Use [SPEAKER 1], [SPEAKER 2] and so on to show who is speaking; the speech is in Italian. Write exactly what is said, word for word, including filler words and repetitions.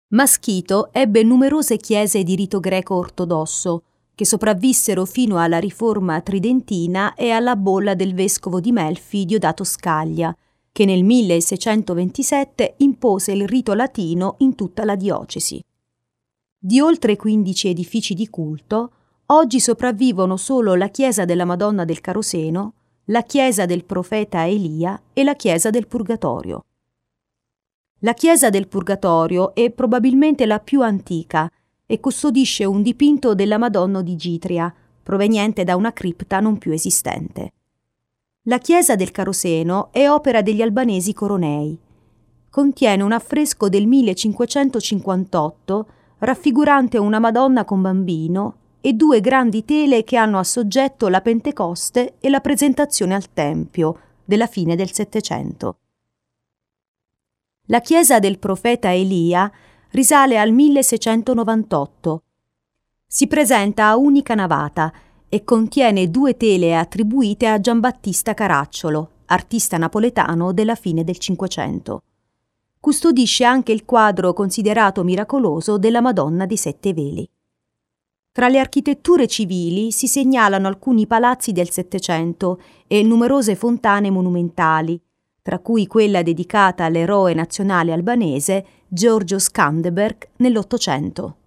[SPEAKER 1] Maschito ebbe numerose chiese di rito greco ortodosso, che sopravvissero fino alla riforma tridentina e alla bolla del vescovo di Melfi Diodato Scaglia, che nel milleseicentoventisette impose il rito latino in tutta la diocesi. Di oltre quindici edifici di culto, oggi sopravvivono solo la chiesa della Madonna del Caroseno, la chiesa del profeta Elia e la chiesa del Purgatorio. La chiesa del Purgatorio è probabilmente la più antica e custodisce un dipinto della Madonna di Gitria, proveniente da una cripta non più esistente. La chiesa del Caroseno è opera degli albanesi Coronei. Contiene un affresco del millecinquecentocinquantotto raffigurante una Madonna con bambino e due grandi tele che hanno a soggetto la Pentecoste e la presentazione al Tempio della fine del Settecento. La chiesa del profeta Elia risale al milleseicentonovantotto. Si presenta a unica navata e contiene due tele attribuite a Giambattista Caracciolo, artista napoletano della fine del Cinquecento. Custodisce anche il quadro considerato miracoloso della Madonna dei Sette Veli. Tra le architetture civili si segnalano alcuni palazzi del Settecento e numerose fontane monumentali, tra cui quella dedicata all'eroe nazionale albanese Giorgio Skanderberg nell'Ottocento.